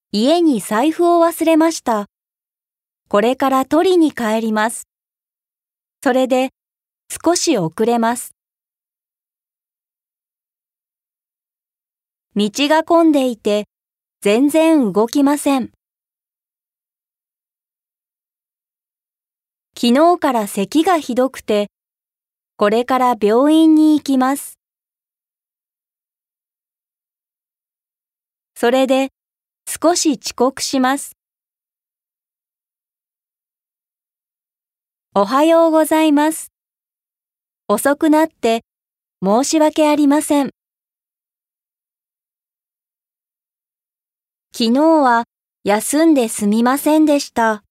家に財布を忘れました。これから取りに帰ります。それで少し遅れます。道が混んでいて全然動きません。昨日から咳がひどくて、これから病院に行きます。それで少し遅刻します。おはようございます。遅くなって申し訳ありません。昨日は休んですみませんでした。